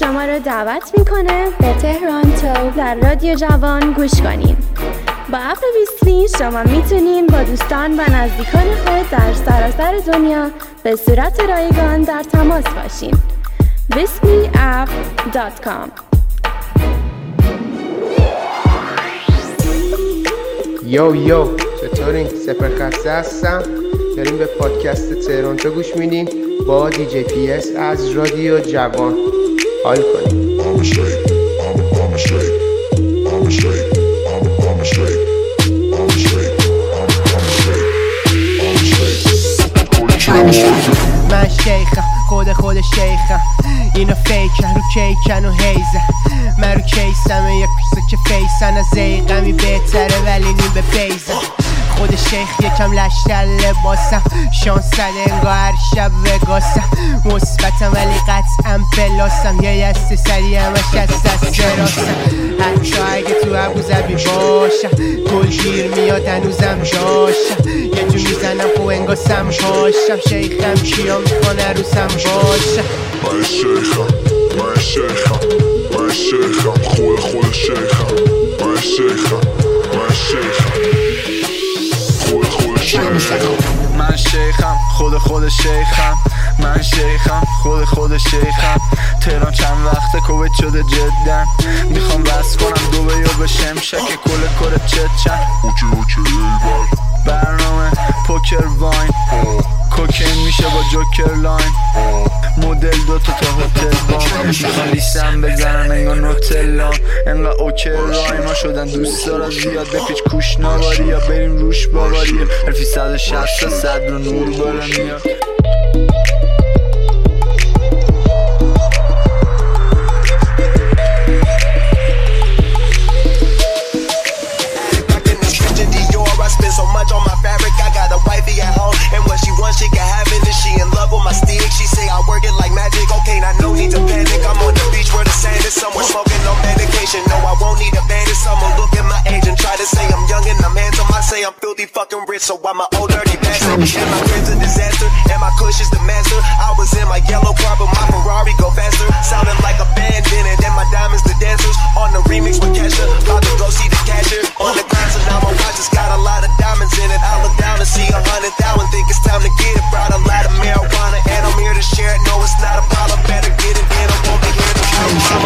شما را دعوت میکنه به تهرانتو در رادیو جوان گوش کنین. با اپ ویسلی شما میتونین با دوستان و نزدیکان خود در سراسر دنیا به صورت رایگان در تماس باشین. whistlyapp.com. یو چطورین؟ سپرخسته هستم. داریم به پادکست تهرانتو گوش میدیم با دیجی پی اس از رادیو جوان. حال کنیم. من شیخم، خود شیخم، اینا فیکن رو کیکن و هیزن. من رو کیسم یک پیسه که فیسن، از زیقمی بهتره ولی نیم به بیزن. خود شیخ یکم لشتر لباسم، شانس زده انگاه هر شب وگاسم. مثبتم ولی قطعا پلاسم، یه یسته سری همش از دست راسم. حتی اگه تو ابوظبی باشم گلگیر میاد هنوزم داشتم. یه جو میزنم خب انگاه سم پاشم. شیخم کیا میکنه روزم باشم. من شیخم خود شیخم. من شیخم خود شیخم. من شیخم خود شیخم. تهران چند وقته کویت شده جدن. میخوام بس کنم دوبه یا به شمشک کل چت اوکی ایبال. برنامه پوکر واین کوکین میشه با جوکر لاین. مدل دوتا تا هتل بام. میخوام لیستم بزنم انگاه نوتلا. انقدر اوکی رای ما شدن دوست دارم زیاد. بپیچ کوش نواری یا بریم روش باواری. حرفی 160 صد رو نور بالا میاد. So much on my fabric, I got a wifey at home, and what she wants she can have it. And she in love with my stick, she say I work it like magic. Okay, now no need to panic, I'm on the beach where the sand is somewhere smoking no medication. No, I won't need a bandage. Someone look at my age and try to say I'm young and I'm handsome. I say I'm filthy fucking rich, so I'm a old dirty bastard. And my crib's a disaster, and my kush is the master. I was in my yellow car, but my Ferrari go faster. Sounding like a band in it, and my diamonds the dancers. On the remix with Kesha, about to go see the cashier. On the ground, so now my watch just got a lot of diamonds in it. I look down and see 100,000, think it's time to get it. Brought a lot of marijuana and I'm here to share it. No, it's not a problem, better get it in. I won't be here to kill mama.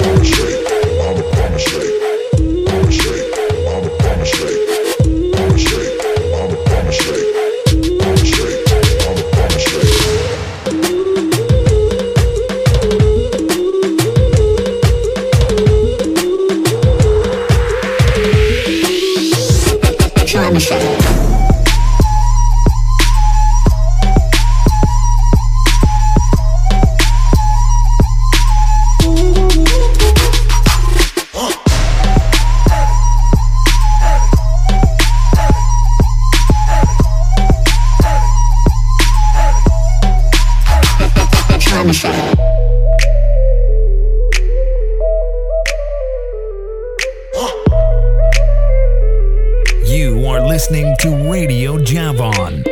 You are listening to Radio Javon.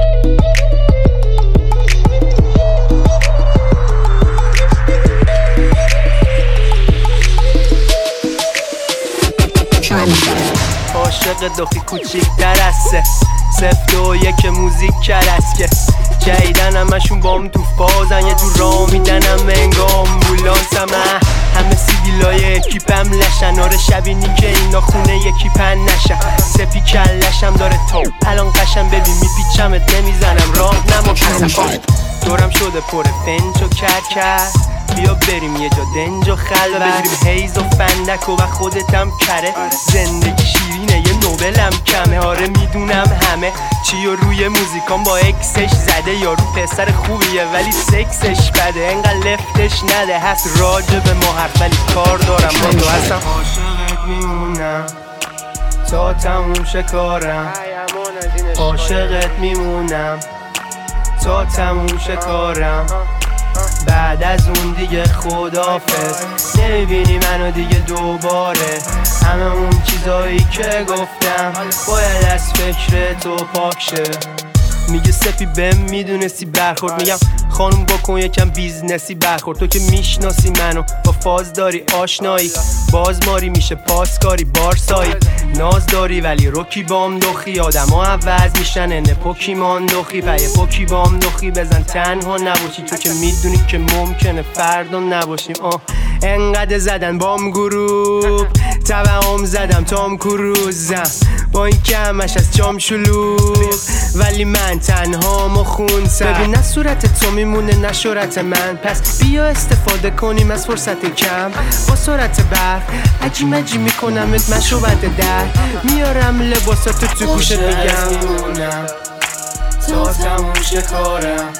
عاشق دخی کوچیک‌تر از سفت و یک موزیک کرسکه. جدیدن همشون بام تو فازن، یه جور راه میدنم انگاه آمبولانسم. همه سیدیلای اکیپم لشن. آره شبینی که اینا خونه یکیپن نشن. سپی کلشم داره تا الان قشن. ببین میپیچمت نمیزنم راه نما کسم. دورم شده پر فنج و کرکر. بیا بریم یه جا دنج و خلوت. بگیریم هیز و فندک و خودتم کره. زندگی شیرینه یه نوبلم کمه. آره میدونم همه چی و روی موزیکان با اکسش زده. یارو پسر خوبیه ولی سکسش بده. انقدر لفتش نده هست راجع به ما حرف ولی کار دارم با تو هستم. عاشقت میمونم تا تموم شه کارم. عاشقت میمونم تا تموم شه کارم. بعد از اون دیگه خدافظ. نمیبینی منو دیگه دوباره. همه اون چیزایی که گفتم باید از فکر تو پاک شه. میگه سپی بهم میدونستی برخورد. میگم خانوم بکن یکم بیزنسی برخورد. تو که میشناسی منو با فاز داری آشنایی، بازماری میشه پاسکاری بارسایی. ناز داری ولی روکی بام دخی، آدم ها عوض میشن انه پوکیمان دخی. پی پوکی بام دخی بزن تنها نباشی، تو که میدونی که ممکنه فردا نباشیم. انقدر زدن بام گروپ توهم زدم تام کروزم، با این که همش از جام شلوغ ولی من تنها و خونسم. ببین نه صورت تو میمونه نه شورت من، پس بیا استفاده کنیم از فرصت کم. با سرعت برق عجی میکنمت مشروبت در، میارم لباساتو تو گوشت میگم تا تموم کارم،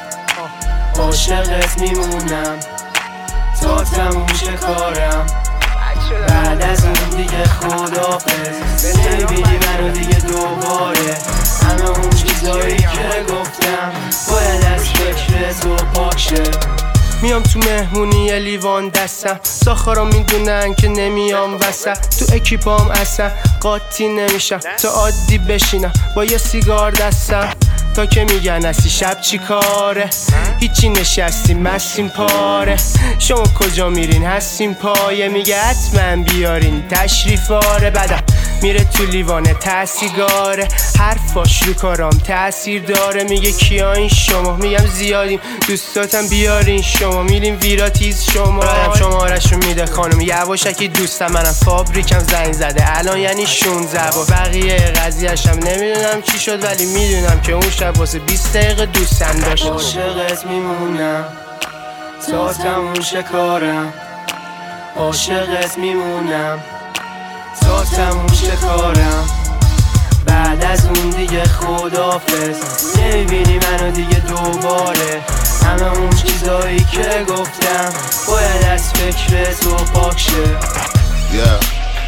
عاشقت میمونم تا تموم کارم. بعد از اون دیگه خدافظ، نمیبینی منو دیگه دوباره. همه اون چیزایی که گفتم باید از فکر تو پاک شه. میام تو مهمونی یه لیوان دستم، ساخارا میدونن که نمیام وسط. تو اکیپام اصلا قاطی نمیشم تا عادی بشینم با یه سیگار دستم. تا که میگن هستی شب چی کاره، هیچی نشستی مستیم پاره. شما کجا میرین هستیم پایه، میگه حتما بیارین تشریفاره. بعدم میره تو لیوانه تسیگاره، حرفاش رو کارام تأثیر داره. میگه کیا این شما، میگم زیادیم دوستاتم بیارین شما. میریم ویراتیز شما شمارشو میده خانم یواشکی دوستم. منم فابریکم زنگ زده الان یعنی 16 با بقیه قضیهشم نمیدونم چی شد، ولی میدونم که اون شب واسه 20 دقیقه دوستم داشت. عاشقت میمونم تا تموم کارم، عاشقت میمونم تا تموم کارم. بعد از اون دیگه خدافظ، نمیبینی منو دیگه دوباره. همه اون چیزایی که گفتم باید از فکر تو پاک شه. Yeah.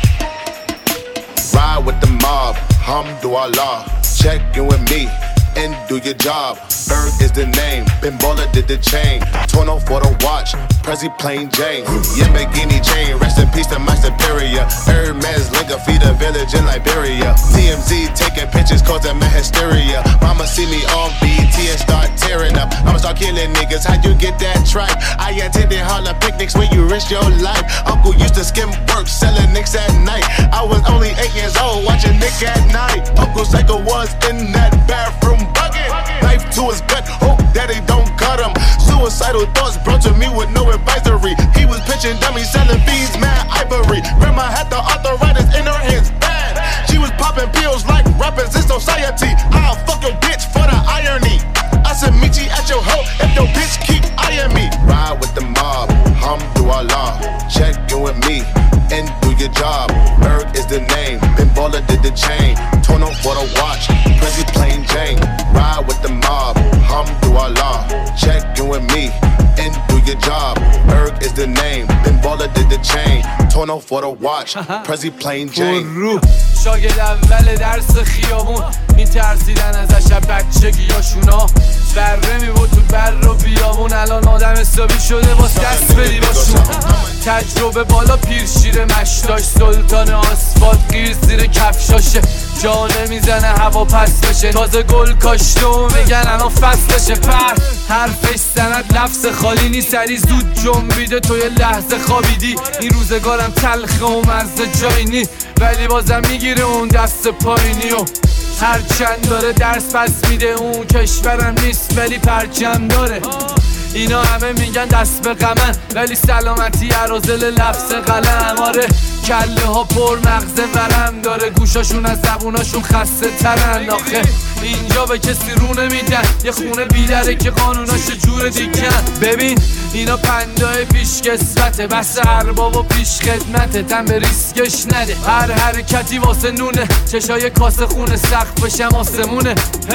Ride with the mob, Hamdulillah. Check in with me and do your job. Berg is the name, Bimbola did the chain. Torno for the watch, Prezi plain Jane. Yamagini chain, rest in peace to my superior. Hermes Linka feed a village in Liberia. TMZ taking pictures causing my hysteria. Mama see me on BT and start tearing up. I'ma start killing niggas, how you get that tripe? I attended Harlem picnics when you risked your life. Uncle used to skim work, selling nicks at night. I was only 8 years old, watching Nick at night. Uncle Psycho was in that bathroom bucket. Knife to his gut, hope that they don't cut him. Suicidal thoughts brought to me with no advisory. He was pitching dummies, selling beads, mad ivory. Grandma had the arthritis in her hands, bad. She was popping pills like rappers in society. I'll fuck your bitch for the irony. I said meet you at your hoe if your bitch keep eyeing me. Ride with the mob, Hamdulillah. Check in with me and do your job. Berg is the name, Bimbola did the chain. Torno for the watch, Prezi plain Jane. Ride with the mob, Hamdulillah. Check in with me and do your job. Berg is the name, Bimbola did the chain. Torno for the watch, Prezi plain Jane. شاگرد اول درس خیابون میترسیدن ازش بچگیاشونا. بره میبود تو بر و بیابون، الان آدم حسابی شده باز دست بدی باشون. تجربه بالا پیر شیر مشتاش، سلطان آسفالت گیر زیر کفشاشه. جا نمیزنه هوا پس بشه، تازه گل کاشته و میگن الان فصلشه. پر حرفش سند لفظ خالی نیست، سری زود جنبیده تو یه لحظه خوابیدی. این روزگارم تلخه و مزه جایی نی، ولی بازم میگیره اون دست پایینی. و هرچند داره درس پس میده، اون کشورم نیست ولی پرچم داره. اینا همه میگن دست به غمن، ولی سلامتی عرازل لفظ قلم. آره کله ها پر مغز ورم داره، گوشاشون از زبوناشون خسته ترن. آخه اینجا به کسی رو نمیدن، یه خونه بیدره که قانوناش جور دیگن. ببین اینا پندای پیش کسبته، بس ارباب و پیش خدمته. تن به ریسکش نده، هر حرکتی واسه نونه. چشای کاسه خونه سقفشم آسمونه.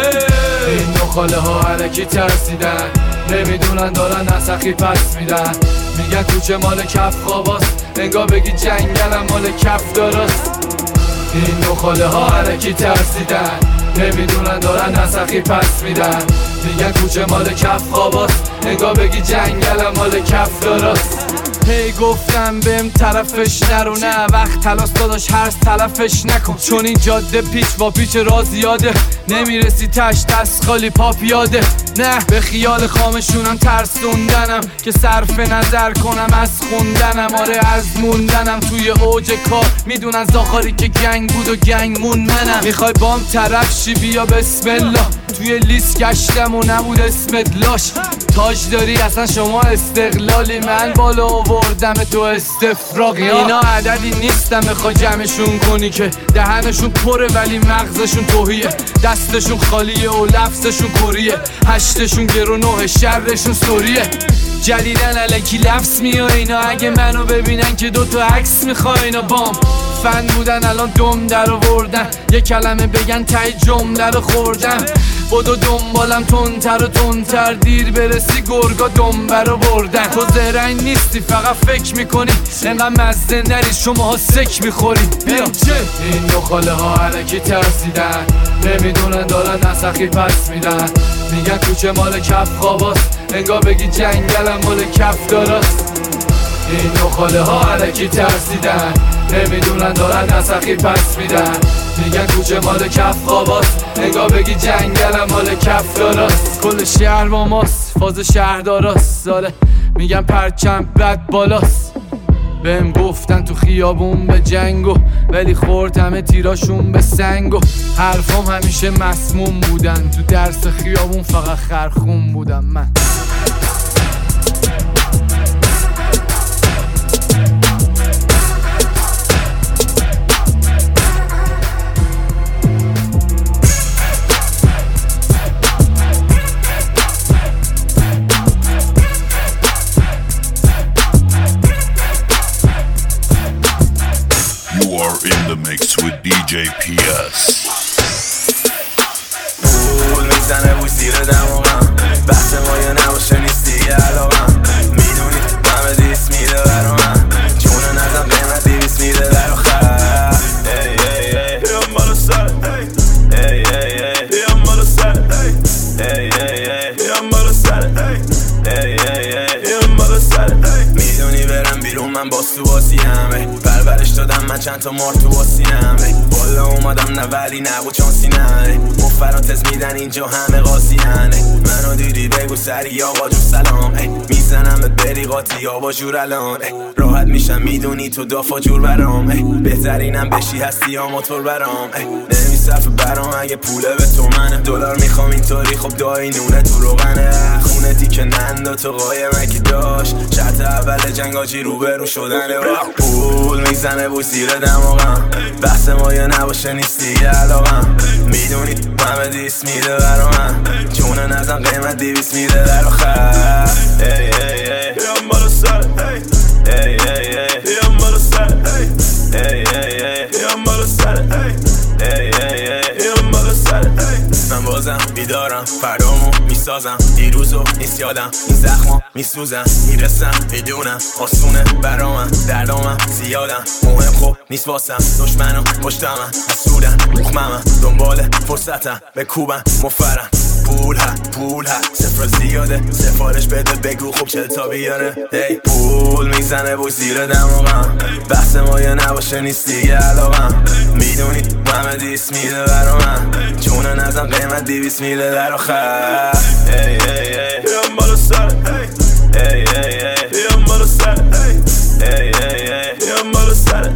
این نخاله ها علکی ترسیدن، نمیدونن دارن نسخی پس میدن. میگن کوچه مال کف خواباست، انگار بگی جنگلم مال کف داراست. این نخاله ها علکی ترسیدن، نمیدونن دارن نسخی پس میدن. میگن کوچه مال کف خواباست، انگار بگی جنگلم مال کف داراست. هی گفتم بهم طرفش نرو، نه وقت تلاس داداش هرس تلفش نکن، چون این جاده پیچ با پیچ را زیاده، نمیرسی تش دست خالی پا پیاده. نه به خیال خامشونم ترسوندنم که صرف نظر کنم از خوندنم، آره از موندنم توی اوج کار، میدونن زاخاری که گنگ بود و گنگ مون منم. میخوای بام طرف شی بیا بسم الله، توی لیست گشتم و نبود اسمت لاش، تاج داری اصلا شما استقلالی، من بالا آوردم تو استفراغی. اینا عددی نیستم میخوای جمعشون کنی که دهنشون پره ولی مغزشون توهیه، دستشون خالیه و لفظشون کریه، هشتشون گرو نه شرشون سوریه، جدیدن الکی لفظ میاد اینا، اگه منو ببینن که دوتا عکس میخوای اینا بام فن بودن الان دم در آوردن، یه کلمه بگن تای جمله رو خوردم، بدو دنبالم تندتر و تندتر، دیر برسی گرگا دنبه رو بردن. تو زرنگ نیستی فقط فکر میکنی، انقدر مزه نری شماها سک میخوری. بیا این دو خاله ها علکی ترسیدن، نمیدونن دارن نسخی پس میدن، میگن کوچه مال کف خواباست، انگار بگی جنگلم مال کف داراست. این دو خاله ها علکی ترسیدن، نمیدونن دارن نسخی پس میدن، میگن کوچه مال کف خواباست، انگار بگی جنگلم مال کف داراست. کل شهر با ماست، فاز شهرداراست، ساله میگن پرچم بد بالاست. بهم گفتن تو خیابون به جنگو، ولی خورد همه تیراشون به سنگو، حرفام همیشه مسموم بودن، تو درس خیابون فقط خرخون بودم من. In the mix with DJ PS. پول میزنه بوی زیر دماغم، بحث ما یا نباشه نیست دیگه علاقم، میدونی همه دیس میره برا من، چونه نزم قیمت 200 میره در آخر. بیام بالا سر، بیام بالا سر، بیام بالا سر، بیام بالا سر. میدونی برم بیرون من باز تو بازی همه، پرورش دادم من چند تا مار تو باسی همه، بالا اومدم نه ولی نبود چانسی نه، مفراتز میدن اینجا همه قاسی هنه، منو دیدی بگو سری آقا جون سلام، میزنمت بری قاطی آبا جور الان، راحت میشم میدونی تو دافا جور برام، بهترینم بشی هستی یا موتور برام، نمیصرف برام اگه پوله به تو منه، دلار میخوام اینطوری خب دایی نونه تو روغنه، خونه تیکه نندا تو قایمه که داشت، شرط اول جنگ آجی روبرو شدنه، پول میزنه بوی زیر دماغم، بحث ما یا نباشه نیست دیگه علاقم، میدونی همه دیس میره برا من، چونه نزم قیمت 200 میره در آخر. بیام بالا سر، بیام بالا سر، بیام بالا سر، بیام بالا سر. من بازم بیدارم، فردامو میسازم، دیروزو نیست یادم، این زخما میسوزم، میرسم میدونم آسونه برامم، دردامم زیادم، مهم خوب نیست واسم، دشمنو پشتمم حسودن مخممم، دنبال فرصتم به کوبم مفرم، پول ها صفر زیاده، سفارش بده بگو خوب چه تا بیاره، پول میزنه بوی زیر دماغم، بحث ما یا نباشه نیست دیگه علاقم، میدونی همه دیس میده برا من، چونه نزم قیمت 200 میده در آخر. بیام بالا سر، بیام بالا سر، بیام بالا سر،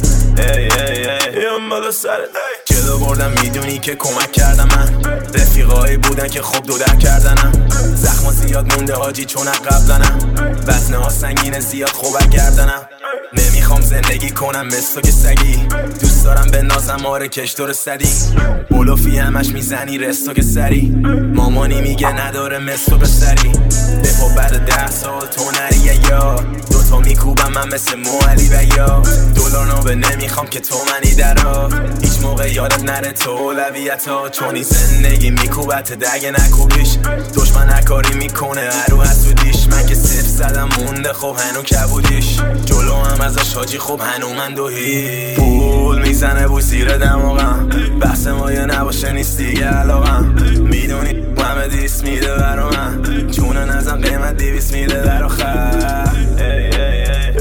بیام بالا سر. جلو بردم میدونی که کمک کردم من، رفیقایی بودن که خوب دو در کردنم، زخما زیاد مونده حاجی چون قبلنم، وزنه ها سنگینه زیاد خوب گردنم، نمیخوام زندگی کنم مثل تو که سگی، دوست دارم به نازم آره کش دور سدی، بلوفی همش میزنی رستو که سری، مامانی میگه نداره مثل تو به سری، دفا بعد 10 سال تو نریه یا دوتا میکوبم من مثل موعلی بیا، دلار نابه نمیخوام که تو منی درا، هیچ موقع یادت نره تو اولویت ها، چونی زندگی میکوبت دگه نکوبیش، دشمن هرکاری میکنه هرو حسودیش، من که صفر زدم مونده خب هنو کبودیش، جلو هم ازش حاجی خب هنو من دوهی، پول میزنه بوی زیر دماغم، بحث ما یا نباشه نیست دیگه علاقم، میدونی همه دیس میده برا من، چونه نزم قیمت 200 میده در آخر.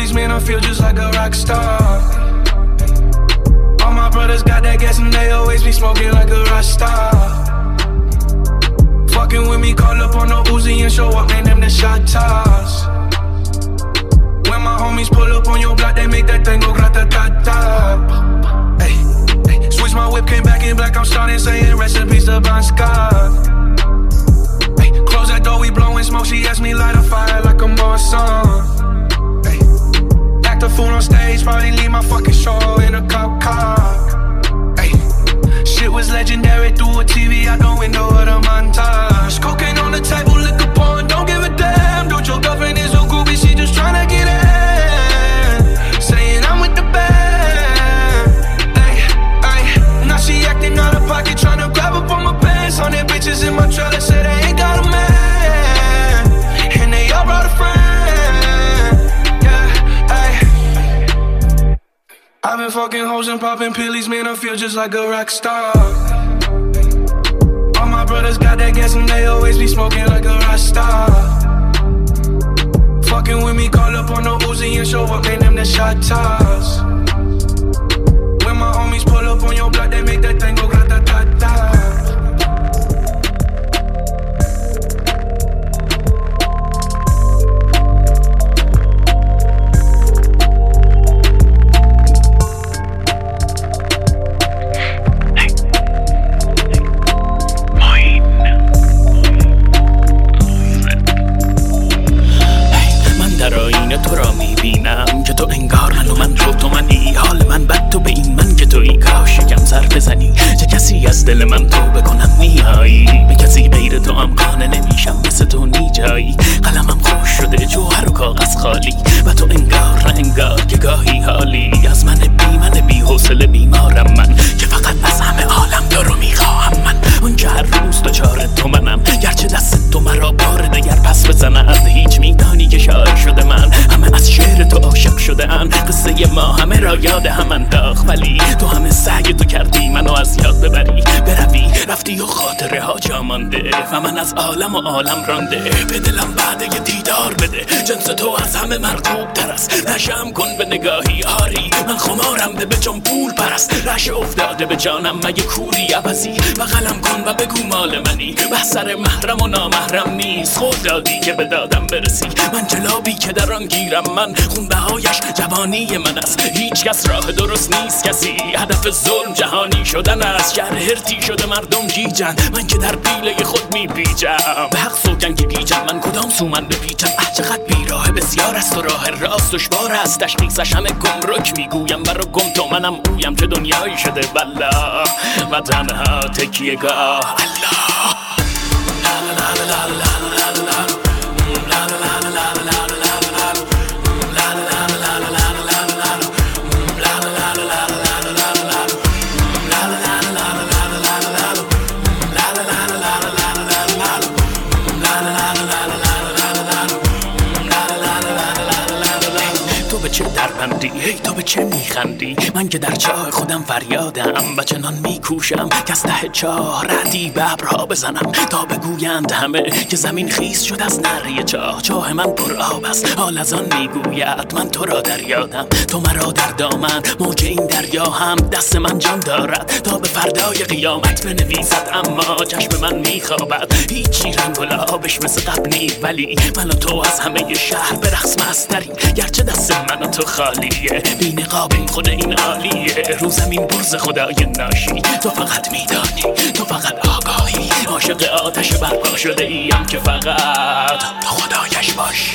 Pillies, man, I feel just like a rock star. All my brothers got that gas and they always be smoking like a rock star. Fucking with me, call up on no Uzi and show up, man, them the shot toss. When my homies pull up on your block, they make that thing go grata-ta-ta. Hey, hey, switch my whip, came back in black, I'm starting saying rest in peace to Bon Scott. Hey, close that door, we blowing smoke, she asked me light a fire like a Marsan. Hey, act a fool on stage, probably leave my fucking show in a cop car. Hey, shit was legendary through a TV out the window of the montage. Cocaine on the table, liquor porn, don't give a damn. Dude, your girlfriend is a groupie, she just tryna get in. Saying I'm with the band. Ay, ay, now she acting out of pocket, tryna grab up on my pants. On their bitches in my trailer, say they ain't got a man. And they all brought a friend. Yeah, ay. I've been fucking hoes and popping pillies, man, I feel just like a rock star. All my brothers got that gas and they always be smoking like a rock star. Fucking with me, call up on no Uzi and show up, man, them the shot toss. When my homies pull up on your block, they make that thing go grata-ta-ta. تو را میبینم که تو انگار من و من تو منی. حال من بد تو به این من که تویی، کاش یکم سر بزنی چه کسی از دل من تو بکنم میایی. به کسی غیر تو هم قانع نمیشم، مثل تو نی جایی. قلمم خوش شده جوهر و کاغذ خالی و تو انگار نه انگار که گاهی حالی. از من بی حوصله بیمارم من که فقط از همه عالم تو رو میخواهم من. اون که هر روز دچار تو منم، گرچه دست تو مرا بار دگر پس بزند. هیچ میدانی که شاعر شده من، همه از شعر تو عاشق شده ام. قصه ما همه را یاد هم انداخت، ولی تو همه سعی تو کردی منو از یاد ببری. بروی رفتی و خاطره ها جا مانده و من از عالم و عالم رانده. به دلم بعد یه دیدار بده، جنس تو از همه مرغوب تر است. نشم کن به نگاهی آری، من خمارم ده به جان پول پرست. رش افتاده به جانم مگه کوری عوضی، بغلم کن و بگو مال منی. بحثر محرم و نامحرم نیست، خود دادی که به دادم برسی. من جلابی که در آن گیرم من، خونبهایش جوانی من است. هیچ کس راه درست نیست کسی، هدف ظلم جهانی شدن است. شهر هرتی شده مردم گیجن، من که در پیله خود میپیچم. به حق سوگن که گیجم، من کدام سو من بپیچم. چقدر بیراه بسیار است و راه راست دشوار است. تشخیصش همه گمرک میگویم، برا گم تو منم اویم. چه دنیایی شده والله و تنها تکیه گاه الله. هی تو به چه میخندی؟ من که در چاه خودم فریادم و چنان میکوشم که از ته چاه ردی به ابرها بزنم تا بگویند همه که زمین خیس شد از نره چاه. چاه من پر آب است، حال از آن میگوید من تو را در یادم. تو مرا در دامن، موج این دریا هم دست من جان دارد تا به فردای قیامت بنویسد. اما چشم من میخوابد، هیچی رنگ و لعابش مثل قبل نی. ولی من و تو از همه شهر به رقص مستریم، گرچه دست من و تو خالیه. بی نقابیم خود این عالیه، رو زمین برز خدای ناشی. تو فقط میدانی، تو فقط آگاهی، عاشق آتش برپا شده ایم که فقط تو خدایش باشی.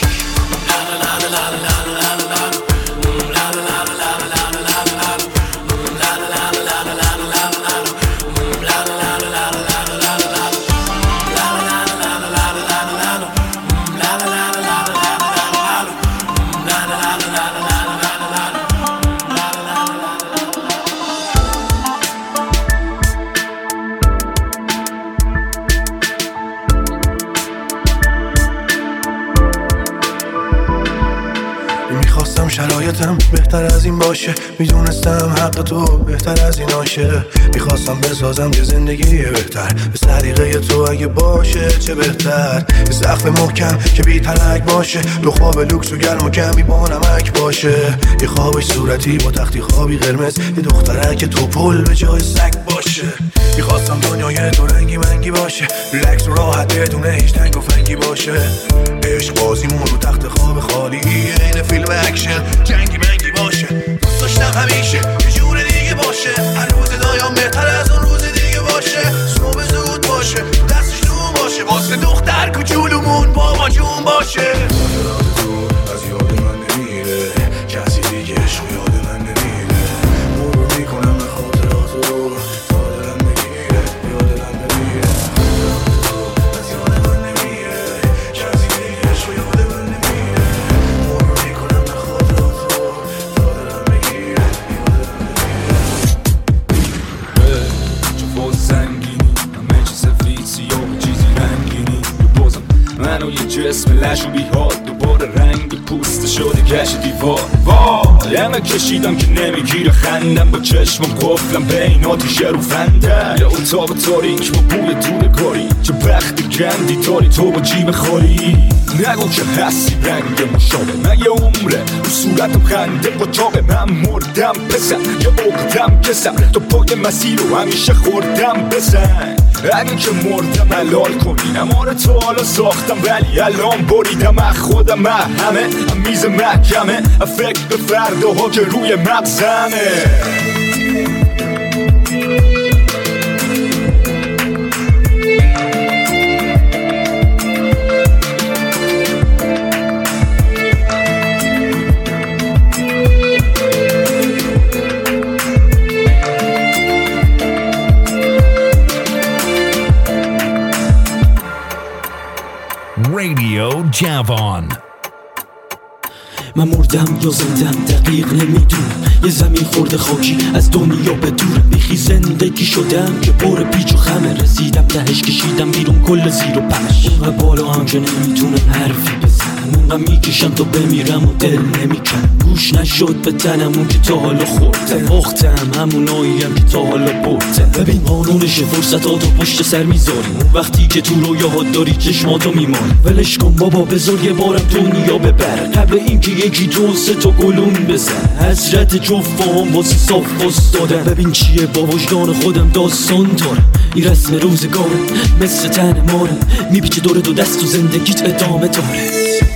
شرایطم بهتر از این باشه، میدونستم حق تو بهتر از این آشه. میخواستم بسازم یه زندگی بهتر به طریقه تو، اگه باشه چه بهتر. یه سقف محکم که بی تلک باشه، دو خواب لوکس و گرم و کمی با نمک باشه. یه خوابش صورتی با تختی خوابی قرمز، یه دخترک تو پل به جای سگ باشه. میخواستم دنیای تو رنگی منگی باشه، ریلکس و راحت بدون هیچ تنگ و فنگی باشه. عشق بازیمون رو تخت خواب خالی، این فیلم اکشن جنگی منگی باشه. دوست داشتم همیشه یه جور دیگه باشه، هر روز دایم بهتر از اون روز دیگه باشه. صبح زود باشه، دستش نون باشه، واسه دختر کوچولومون با ما جون باشه. از یاد من نمیره کسی دیگه، عشق یاد من نمیره. مرور میکنم به خاطرات رو تا دلم بگیره، یاد دلم بمیره. از یاد من نمیره کسی دیگه، عشق یاد من نمیره. مرور میکنم به خاطرات رو تا دلم بگیره، یاد دلم بمیره. چه فاز سنگینی، همه چه سفید سیاه و چیزی رنگینی. بازم منو یه جسم لش و بیحال، دوباره رنگ پوست شده کش دیوار. وای همه کشیدم که نمیگیره خندم، با چشمم قفلم بین آتیشه رو فنده. یه اتاق تاریک با بوی دورگاری، چه بخت گندی داری تو با جیب خالی. نگو که هستی رنگ مشابه، من یه عمره رو صورتم خنده با تاقه. من مردم بزن یه عقدم کسم، تو پای مسیر رو همیشه خوردم بزن. اگه که مردم حلال کنی، امان تو حالا ساختم ولی الان بریدم. خودم همه میز محکمه، فکر به فرداها که روی مغزمه. Radio Javon. من مردم یا زندم دقیق نمیدونم، یه زمین خورده خاکی از دنیا به دورم. بیخی زندگی شدم که پر پیچ و خمه، رسیدم تهش کشیدم بیرون کل زیر و پش. اونقدر بالا هم که نمیتونم حرفی بزنم، اونقدر میکشم تا بمیرم و دل نمیکنم. گوش نشد به تنم اون که تا حالا خوردم، باختم هموناییم که تا حالا بردم. ببین قانونش فرصتاتو پشت سر میذاری، اون وقتی که تو رویاهات داری چشماتو میماری. ولش کن بابا بذار یه بارم دنیا ببر، قبل اینکه یکی دو سه تا گلون بزن. حسرت جفام واسه صاف دادم، ببین چیه با وجدان خودم داستان دارم. این رسم روزگارم مثل تن مارم، میپیچه دور دو دست و زندگیت ادامه داره.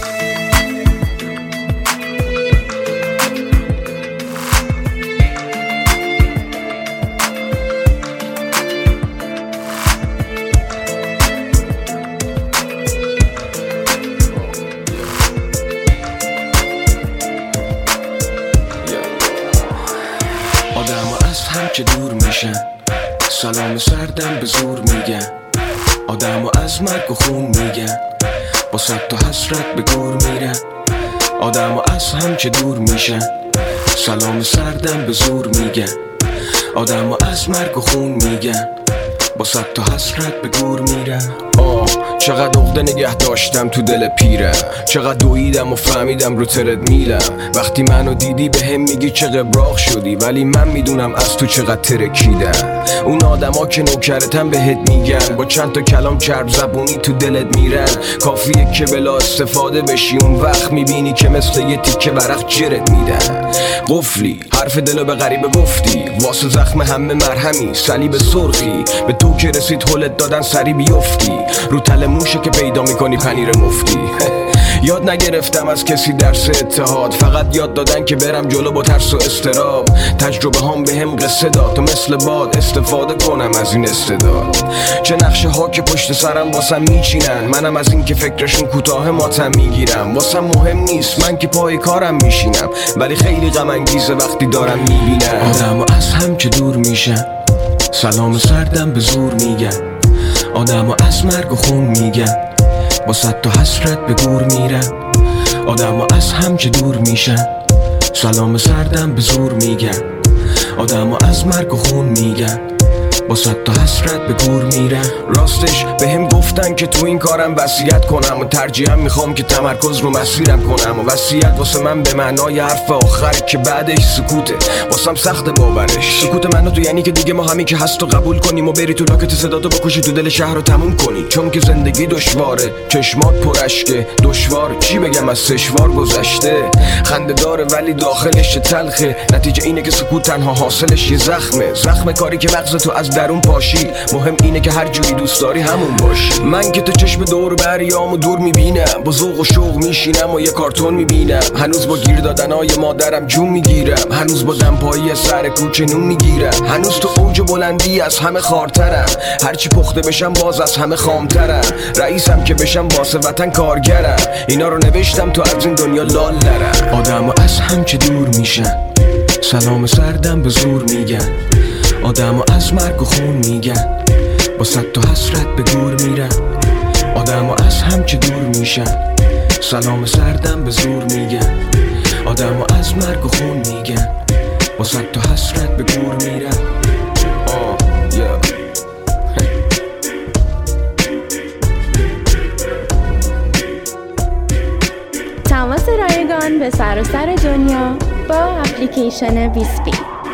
که دور میشن، سلام سردم به زور میگن. آدمو از مرگ و خون میگن، با صد تا حسرت به گور میرن. آدمو از هم که دور میشن، سلام سردم به زور میگن. آدمو از مرگ و خون میگن، با صد تا حسرت به گور میرن. چقدر عقده نگه داشتم تو دل پیرم، چقدر دویدم و فهمیدم رو ترد میلم. وقتی منو دیدی به هم میگی چه قبراق شدی، ولی من میدونم از تو چقدر ترکیدم. اون آدما که نوکرتم بهت میگن، با چند تا کلام چرب زبونی تو دلت میرن. کافیه که بلا استفاده بشی، اون وقت میبینی که مثل یه تیکه ورق جرت میدن. قفلی حرف دلو به غریبه گفتی، واسه زخم همه مرهمی صلیب سرخی. به تو که رسید هلت دادن سری بیفتی، رو تل موشه که پیدا میکنی پنیر مفتی. یاد نگرفتم از کسی درس اتحاد، فقط یاد دادن که برم جلو با ترس و استراب. تجربه هم به هم قصه داد تا مثل باد استفاده کنم از این استعداد. چه نقشه ها که پشت سرم واسم میچینن، منم از این که فکرشون کوتاه ماتم میگیرم. واسم مهم نیست من که پای کارم میشینم، ولی خیلی غم انگیزه وقتی دارم میبینم. آدمو از هم که دور میشن، سلام سردم به زور میگن. آدمو از مرگ و خون میگن، با صد تا حسرت به گور میرن. آدمو از هم که دور میشن، سلام سردم به زور میگن. آدمو از مرگ و خون میگن، با صد تا حسرت به گور میرم. راستش به هم گفتن که تو این کارم وصیت کنم و ترجیحاً میخوام که تمرکز رو مسیرم کنم. و وصیت واسه من به معنای حرف آخر که بعدش سکوته، واسم سخت باورش. سکوت منو تو یعنی که دیگه ما همین که هست و قبول کنیم و بری تو لاکت صداتو بکشی تو دل شهر رو تموم کنی. چون که زندگی دشواره، چشمات پراشکه، دشوار چی بگم از سشوار گذشته. خنده داره ولی داخلش تلخه، نتیجه اینه که سکوت تنها حاصلش یه زخمه. زخم کاری که مغز تو از درون پاشید. مهم اینه که هر جوری دوست داری همون باشی. من که تو چشم دور بریامو دور میبینم، با ذوق و شوق میشینم و یه کارتون میبینم. هنوز با گیر دادنای مادرم جون میگیرم، هنوز با دمپایی سر کوچه نون میگیرم. هنوز تو اوج بلندی از همه خارترم، هرچی پخته بشم باز از همه خامترم. رئیسم که بشم واسه وطن کارگرم، اینا رو نوشتم تو از این دنیا لال نرم. آدمو از هم که دور میشن، سلام سردم به زور میگن. آدمو از مرگ و خون میگن، با صد تا حسرت به گور میرن. آدمو از هم که دور میشن، سلام سردم به زور میگن. آدمو از مرگ و خون میگن، با صد تا حسرت به گور میرن. تماس رایگان به سراسر دنیا با اپلیکیشن ویسپی.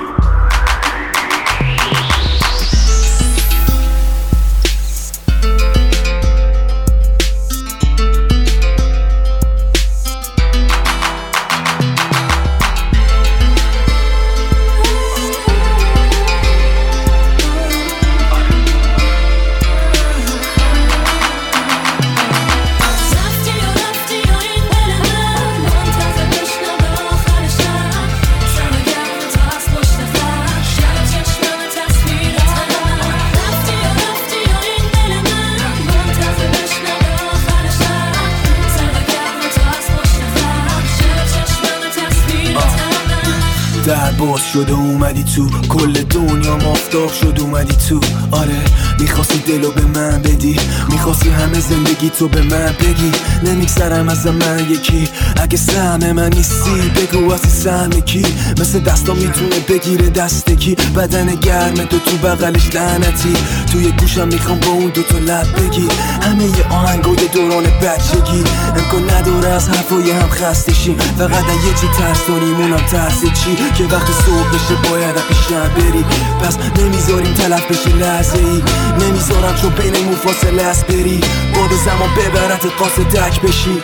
در باز شد و اومدی تو، کل دنیا مافتاب شد اومدی تو. آره میخواستی دلو به من بدی، میخواستی همه زندگی تو به من بگی. نمیگذرم از من یکی، اگه سهم من نیستی بگو اصلی سهم کی. مثل دستا میتونه بگیره دست کی، بدن گرم تو تو بغلش لعنتی. توی گوشم میخوام با اون دوتا لب بگی همه یه آهنگای دوران بچگی. امکان نداره از حرفای هم خسته شیم، فقط یه چی ترس داریم اونم ترس چی، که وقتی صبح بشه باید پیشم بری. پس نمیذاریم تلف بشه لحظه ای، نمیذارم چون بینمون فاصله است بری. باد زمان ببرت قاصدک بشی.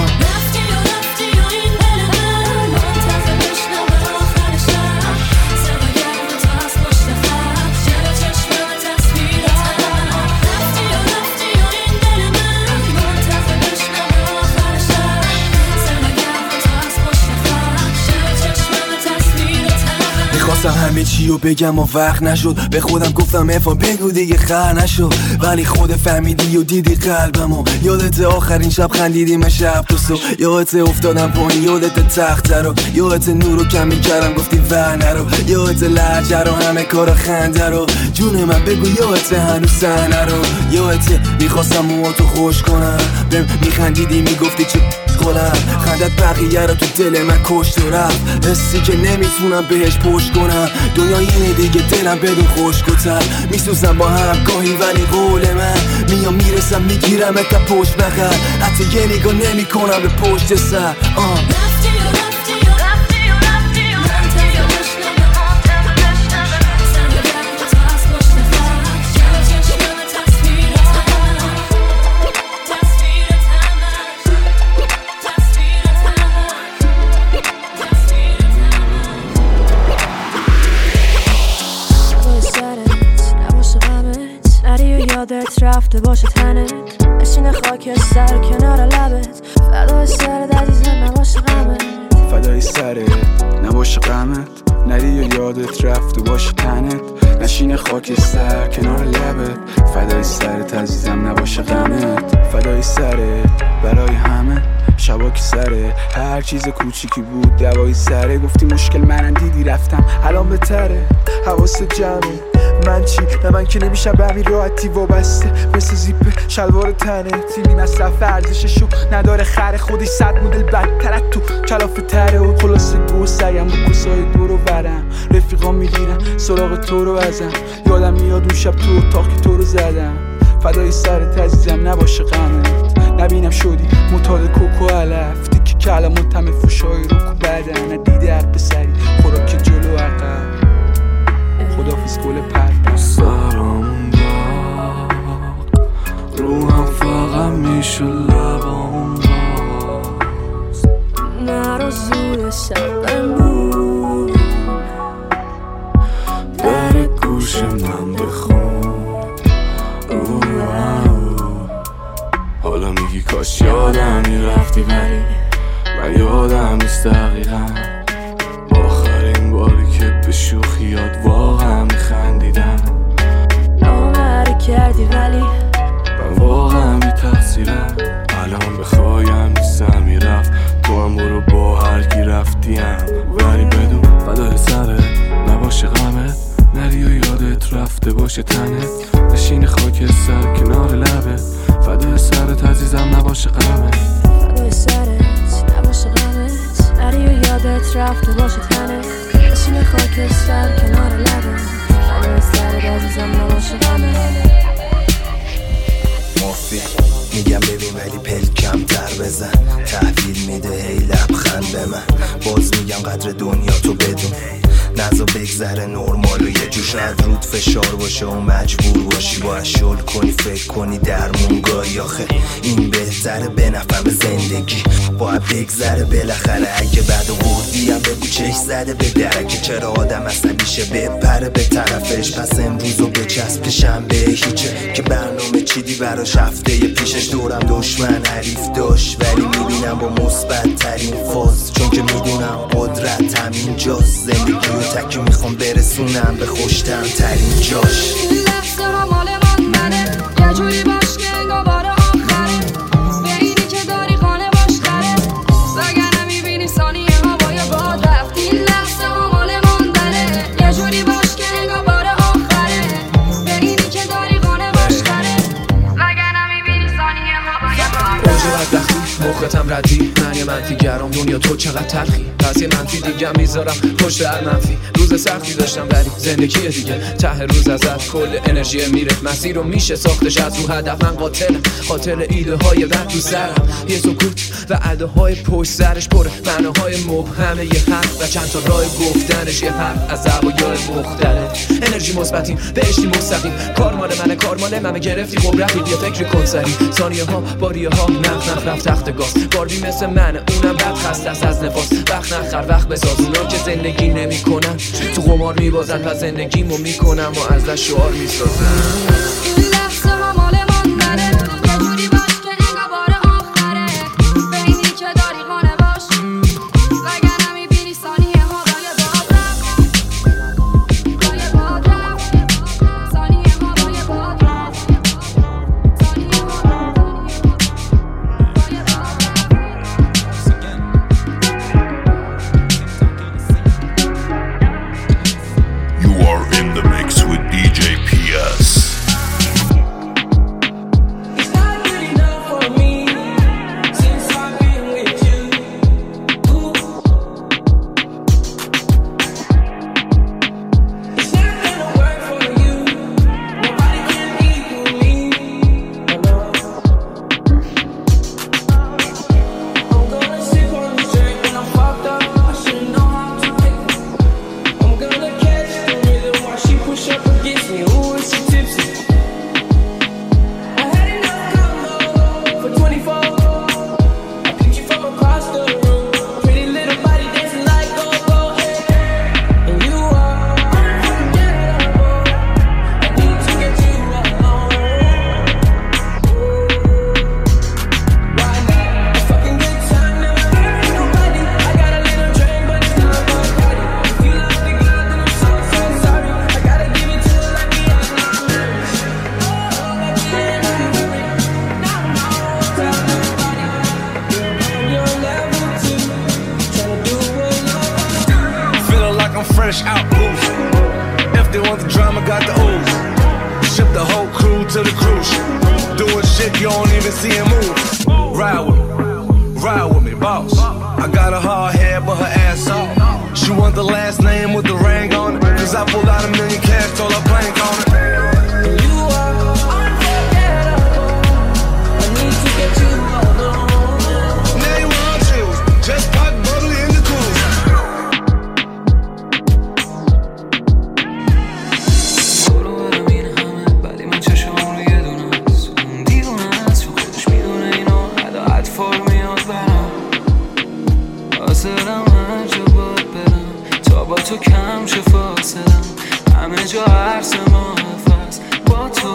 همه چی رو بگم و وقت نشد، به خودم گفتم افان بگو دیگه خر نشد. ولی خود فهمیدی و دیدی قلبمو. یادت آخرین شب خندیدیم من شب تو صبح، یادت افتادم پایین یادت تخت رو، یادت نور رو کم میکردم گفتی ور نرو، یادت لحجه رو همه کار خنده رو. جون من بگو یادت هنوز صحنه رو، یادت میخواستم موهاتو خوش کنم، بهم میخندیدی میگفتی چه خودم. خندت بقیه رو تو دل من کشت و رفت، حسی که نمیتونم بهش پشت کنم. دنیا اینه دیگه دلم بدون خوشگوتر، میسوزم با هم گاهی ولی قول من میام میرسم میگیرم تا پشت بغل، حتی یه نگاه نمی کنم به پشت سر. یادت رفته باشه تنت، نشینه خاک سر کنار لبت، فدای سرت عزیزم نباشه غمت، فدای سرت نباشه غمت، نری و یادت رفته باشه تنت، نشینه خاک سر کنار لبت، فدای سرت عزیزم نباشه غمت، فدای سرت برای همه شبا که سره، هر چیز کوچیکی بود دوای سره، گفتی مشکل منم دیدی رفتم الان بهتره، حواست جمعه من چی؟ نه من که نمیشم به همین راحتی وابسته مثل زیپ شلوار تنه تیمی مصرف ارزششو نداره خر خودش 100 مدل بدتر از تو کلافه تره و خلاصه گو سگم با کسای دور و برم رفیقام میگیرن سراغ تو رو بزن یادم میاد اون شب تو اتاق که تو رو زدم فدای سرت عزیزم نباشه غمت نبینم شدی معتاد کوکو علف تیکی کلمات همه فوشای رو کو بدن ندیده هر پسری خوراک جلو عقب خدافیز گل پر سرم داغ روحم فقط میشه لبام باز نرو زود شب بمون بره گوش من بخون حالا میگی کاش یادم میرفتی ولی من یادم نیست دقیقا آخرین باری که به شوخیات واقعا میخندیدم نامره کردی ولی من واقعا بی تقصیرم الان بخوایم نیستم میرفت تو هم برو با هر کی رفتیم ولی بدون فدای سرت نباشه غمت نری و یادت رفته باشه تنت نشین خاک سر کنار لبت فدای سرت عزیزم نباشه غمت فدای سرت نباشه غمت نری و یادت رفته باشه تنت نشین خاک سر کنار لبت فدای سرت عزیزم نباشه غمت مفید میگم ببین ولی پل کمتر بزن تحویل میده هی لبخند به من باز میگم قدر دنیا تو بدون نزا بگذره نرمال و یه جور شاید رود فشار باشه و مجبور باشی باید شل کنی فکر کنی درمونگاهی آخه این بهتره به نفهم زندگی باید بگذره بالاخره اگه بعد و بردیم بگو چش زده به درکه چرا آدم اصلا میشه بپره به طرفش پس امروزو بچسب که شنبه هیچه که برنامه چیدی براش هفته پیشش دورم دشمن حریف داشت ولی میبینم با مثبت ترین فاز چون که میدونم قدرت همین جاست زندگی رو تکی میخوام برسونم به خوشتم ترین جاش این لحظه ها مال من منه یه جوری باش که انگار بار آخره به اینی که داری خانه باش خره وگرنه میبینی ثانیه هوای باد رفت این لحظه ها مال من منه یه جوری باش که انگار بار آخره به اینی که داری خانه باش خره وگرنه میبینی ثانیه هوای باد رفت مختم ردی من یه منفی گرام دنیا تو چقدر تلخی پس یه منفی دیگه میذارم پشت هر منفی روز سختی داشتم ولی زندگی دیگه ته روز ازت کل انرژی میره مسیر رو میشه ساختش از رو هدف من قاتل ایده های رد تو سرم یه سکوت و عده های پشت سرش پر معناهای مبهمه یه حرف و چند تا راه گفتنش یه حرف از زوایای مختلف انرژی مثبتیم بهشتی مستقیم کار مال منه گرفتی قبرتی بیا فکر کن سری ثانیه ها باریه ها نخ رفت تخت گاز باربی مثل منه اونم بد خسته است از نفاس وقت نخر وقت بساز اونا که زندگی نمی کنن تو قمار میبازن پس زندگیمو میکنم و ازش شعار میسازن این لحظه ها مال من منه یه جوری باش که انگار بار آخره به اینی که داری خانه باش وگرنه میبینی ثانیه ها رای باد رفت ثانیه ها رای باد رفت fresh out boost. If they want the drama, got the ooze. ship the whole crew to the cruise ship. Doing shit you don't even see him move. Ride with me, boss. I got a hard head but her ass off. She want the last name with the ring on it. Cause I pulled out $1 million cash, told her plank on it. You are unforgettable. I need to get you alone. Now you want chills, just pop bubbly in the cooler. برو برم این همه ولی من چشم رو یه دونه است. اون دیوونه است چون خودش میدونه اینو ادا اطفال میاد برم. حاضرم هر جا باید برم تا با تو کم شه فاصلم. همه جا عرص محفظ با تو.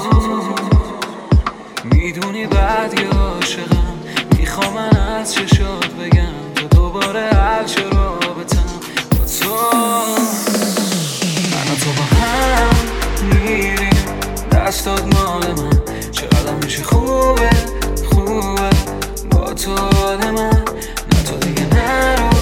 میدونی بعد یه عاشقم. میخوام من از چشات بگم تا دوباره حل شه رابطم با تو. من و تو با هم میریم دستات مال من. چقدر میشه خوبه خوبه با تو حال من. نه تو دیگه نرو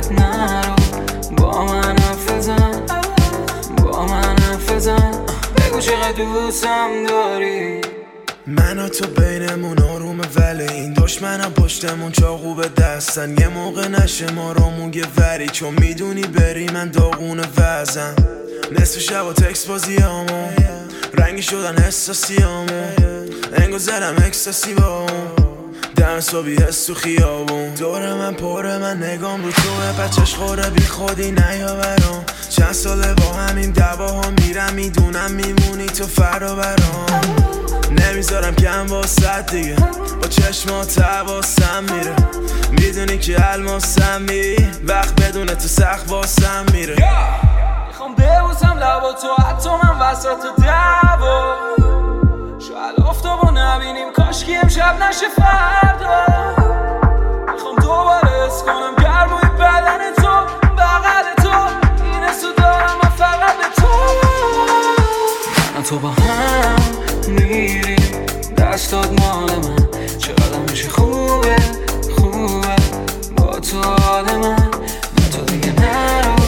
با من حرف بزن. با من حرف بزن. بگو چقدر دوستم داری. من و تو بینمون آرومه ولی این دشمنم پشتمون چاقو به دستن. یه موقع نشه ما رو موگه وری چون میدونی بری من داغون وزم. نصف شب و تکس بازیامون رنگی شدن احساسیامون. انگو زدم اکساسی با اون دم صبحی هست تو خیابون. دور من پره من نگام رو توه بچش خوره بی خودی نیا برام. چند ساله با همین دعواها میرم میدونم میمونی تو فردا برام. نمیذارم کم واسد دیگه با چشمات حواسم میره. میدونی که الماسم می وقت بدونه تو سخت واسم میره. میخوام ببوسم لبا تو حتی من وسط دعوا. شاید آفتابو نبینیم کاشکی امشب نشه فردا. میخوام دوباره حس کنم گرمای بدن تو بغل تو. این حسو دارم من فقط به تو. من تو با هم میریم دستات مال من. چقدر میشه خوبه خوبه با تو حال من. نه تو دیگه نرو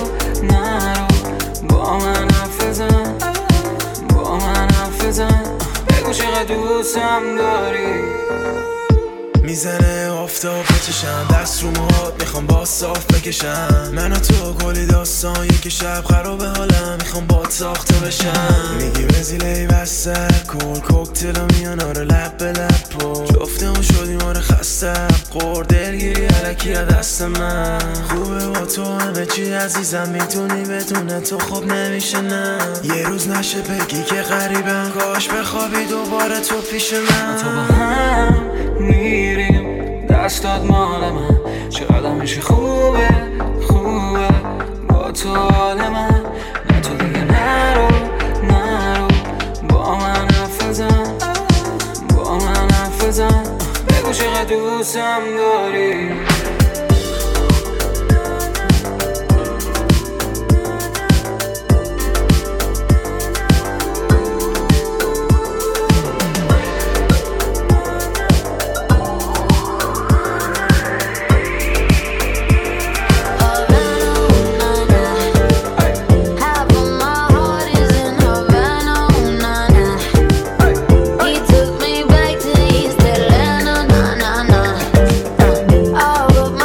با من حرف بزن. با من حرف بزن. بگو چقدر دوستم داری. میزنه آفتاب بچشم دست رو موهات میخوام با صاف بکشم. من و تو کلی داستان یک شب خراب حالم میخوام با ساخته بشم. میگی وزیلی بستر کن کوکتل و میان آره لب به لب پر. جفتمون شدیم آره خستم خور دلگیری علکی دست من. خوبه با تو همه چی عزیزم میتونی بدون تو خوب نمیشه نه. یه روز نشه بگی که غریبم کاش بخوابی دوباره تو پیش من. تو با هم میریم دستات مال من. چقدر میشه خوبه خوبه با تو حال من. نه تو دیگه نرو با من حرف بزن. با من حرف بزن. بگو چقدر دوستم داری. All of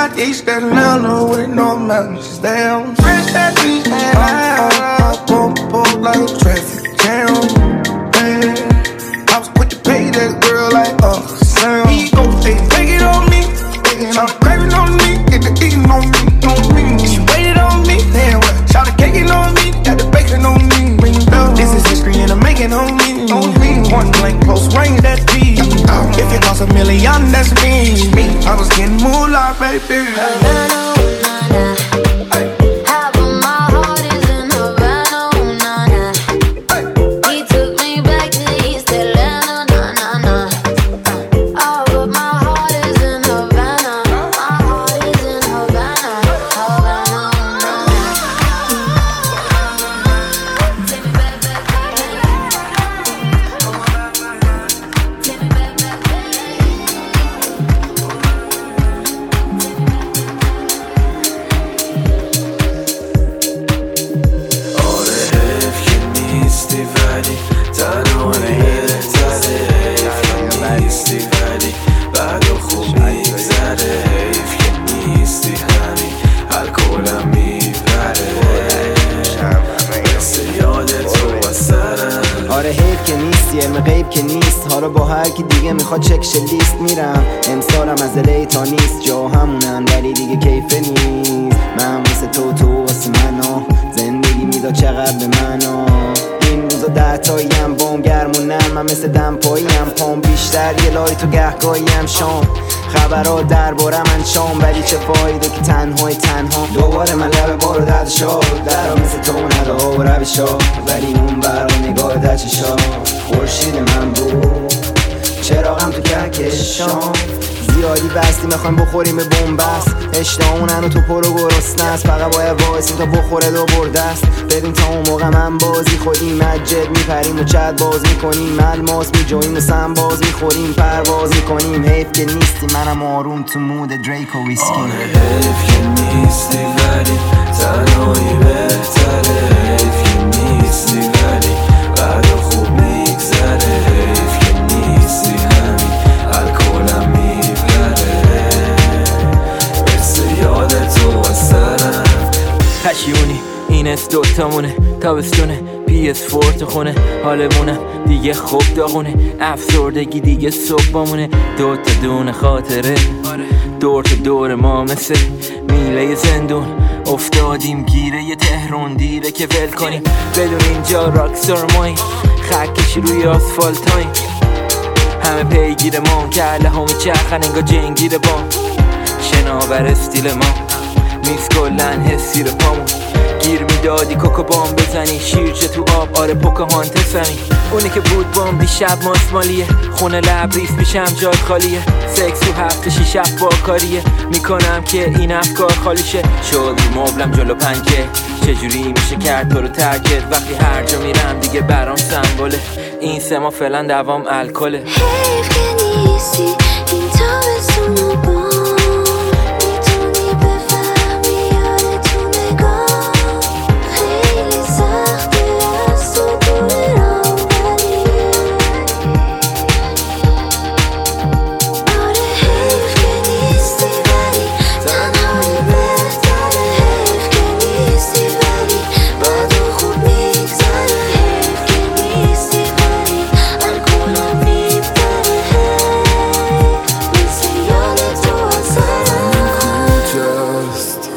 southeast Atlanta with no mountains down. Fresh that beach and I pull like traffic jam. I was quick to pay that girl like Sam. He go say, take it on me, shout the craving on me, get the eating on me. She waited on me, then what? Shout the caking on me, got the bacon on me. This is history and I'm making on me. Point blank, close range, that's me. If it costs $1 million, that's me. I was getting moolah, baby. میخواد چکش لیست میرم امسالم از الی تا نیست جا همونم ولی دیگه کیفه نیست من مثل تو واسه منو زندگی میداد چقدر به منو این روزا 10 تاییم بام گرمونم من مثل دمپاییم پام بیشتر یه لای تو گهگاهیم شام خبرها درباره من شام ولی چه فایده که تنها دوباره من لب بارو درد شاد درها مثل تو ندا و روشا ولی اون برا نگاه در چشا خورشید من بود چراغم تو کهکشان زیادی بستی میخوایم بخوریم به بنبست اشتهامونن و تو پرو گرسنه است فقط باید وایسیم تا بخوره دو برده است بریم تا اون موقع من بازی خودیم مجد میپریم و چت باز میکنیم الماس میجویم و سم باز میخوریم پرواز میکنیم حیف که نیستی منم آروم تو مود دریک و ویسکی حیف که نیستی ولی تنهایی بهتره حیف که نیستی ولی بعد خوب میگذره حیف که نیستی همین الکلم میبره مثل یاد تو از سرم خشیونی این از دوتامونه تابستونه PS4 تو خونه حالمونم دیگه خوب داغونه افسردگی دیگه صبح بامونه دوتا دونه خاطره دور تا دور ما مثل میله زندون افتادیم گیره یه تهران دیره که ول کنیم بدون اینجا راکستار مایی خکشی روی آسفالتاییم همه پیگیر ما کله ها میچرخن انگا جنگیر با شناور استیل ما نیست کلن حسی رو پامون گیر میدادی کوکو بام بزنی شیرجه تو آب آره پوکاهانتسمی اونی که بود بام دیشب ماسمالیه خونه لبریز پیشم جای خالیه سکس تو هفته 6 با کاریه میکنم که این افکار خالیشه شد مبلم جلو پنکه چجوری میشه کرد تو رو ترکت وقتی هر جا میرم دیگه برام سمبوله این سما فعلا دوام الکله حیف که نیستی این تابستون با میتونی بفهمی یاد تو نگاه خیلی سخته از تو دور رام بری آره حیف که نیستی ولی تنهایی بهتره حیف که نیستی ولی بعد خوب میگذره حیف که نیستی ولی الکلم میبره مثل یاد تو از سرم کجاست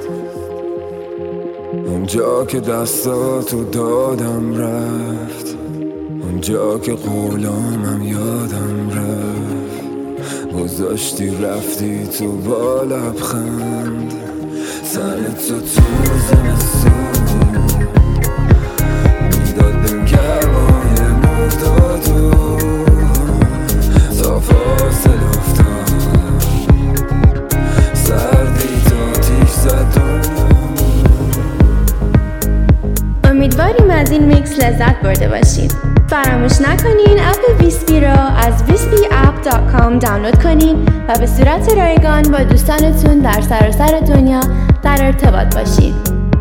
اونجا که دستاتو دادم رفت اونجا که قولامم یادم رفت گذاشتی رفتی تو با لبخند سر تو زمستون میداد بهم گرمای مردادو تا فاصله افتاد سردی تا تیش زد امیدواریم از این میکس لذت برده باشید. فراموش نکنین اپ ویسپی را از wispyapp.com دانلود کنین و به صورت رایگان با دوستانتون در سراسر دنیا در ارتباط باشید.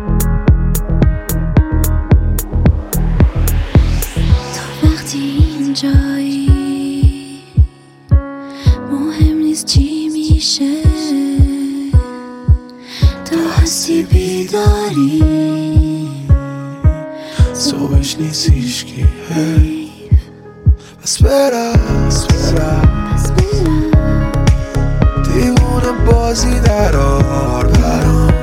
تا وقتی اینجایی مهم نیست چی میشه جایش نیست هیچکی. بس برم دیوونه بازی درار برام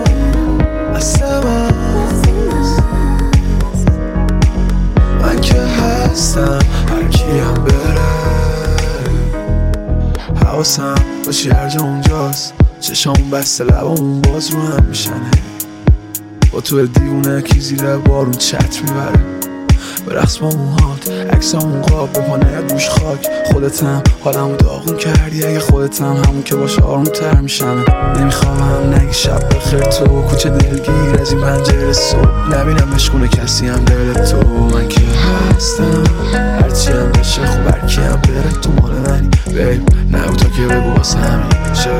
من که هستم هر کیم بره. حواسم باشی هر جا اونجاست، چشامون بسته لبامون باز رو هم میشنه. با تو دیوونه کی زیر بارون چت میبره. به رقص با موهات عکسامون قاب به پا نیاد گوش خاک. خودتم حالمو داغون کردی، اگه خودتم همون که باشه آروم تر میشم. نمیخوام نگی شب بخیر تو کوچه دلگیر از این پنجره صبح نبینم بشکونه کسی هم دل تو. من که هستم هرچی هم بشه خوب هرکی هم بره تو مال منی بیب. نگو تا که بگو واسه همین چه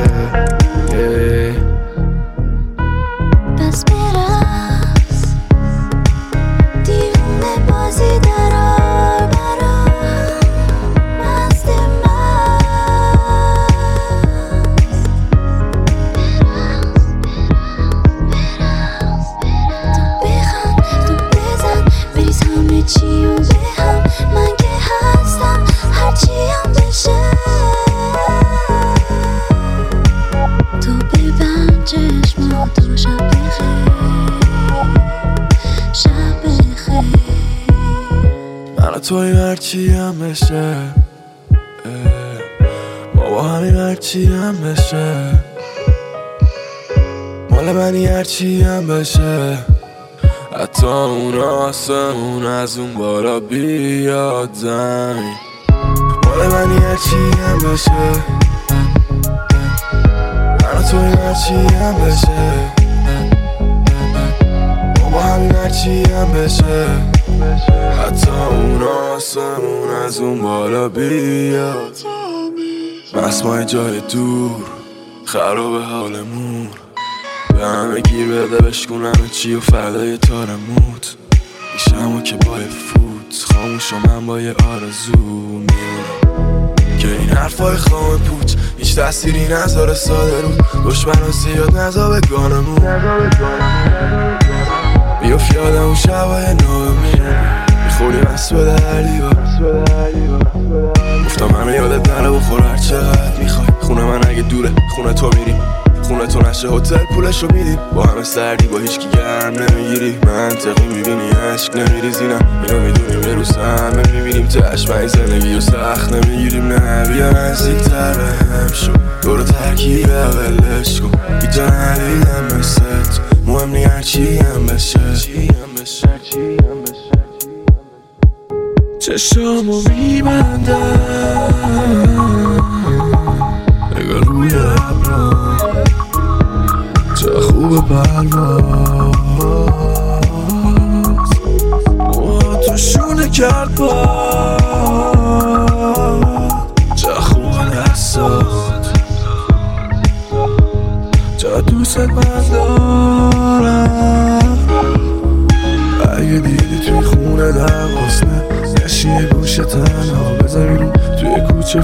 بس برقص دیوونه بازی درار برام مست تو بخند تو بزن بریز همه چی و به هم. من که هستم هرچی هم بشه. تو ببند چشماتو شب بخیر شب بخیر. من و تویم هرچی هم بشه، ما با همین هرچی هم بشه. مال منی هرچی هم بشه. حتی اون آسمون از اون بالا بیاد زمین. مال منی هرچی هم بشه. من و تویم هرچی هم بشه. ما با همین هرچی هم بشه. حتی اون آسمون از اون بالا بیاد. مسمای جای دور خراب حالمون. به همه گیر بده بشکن همه چی و فردای تارموت. میشم و که با یه فوت خاموش و من با یه آرزو میمونم که این حرفای خام پوچ هیچ تأثیری نذاره ساده رو دشمن و زیاد نذا به گانمون. بیافت یادم اون شبای نامه میخوری مست به در دیوار. گفتم همه یادت نره بخور هر چقدر میخوای. خونه من اگه دوره خونه تو میریم، خونه تو نشه هتل پولشو میدیم. با همه سردی با هیچکی گرم نمیگیری. منطقی میبینی عشق نمیریزی نه اینو میدونیم یه روز همه میبینیم چشمای زندگی رو سخت نمیگیریم. نه بیا نزدیکتر بهم شو برو ترکیب اولش کن. ایجا ندیدم مثلت مهم نی هرچی هم بشه. چشامو میبندم اگر روی ابرام چه خوب پرواز. تو شونه کرد باد چه خوب دستات چه دوست من دارم. اگه دیدی توی خونه در غصنه نشی گوش تنها بذار بیرون توی کوچه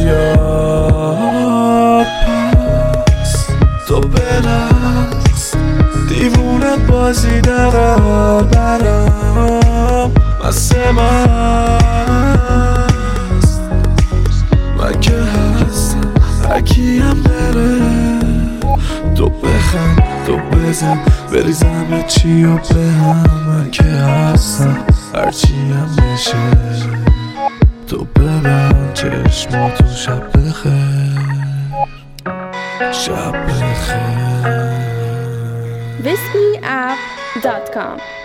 فریاد. پس تو برقص دیوونت بازی درار برام مست مست. من که هستم هرکی هم بره. تو بخند تو بزن بریز همه چی و به هم. من که هستم هرچی هم بشه. تو ببند چشماتو شب بخیر شب بخیر. whiskyapp.com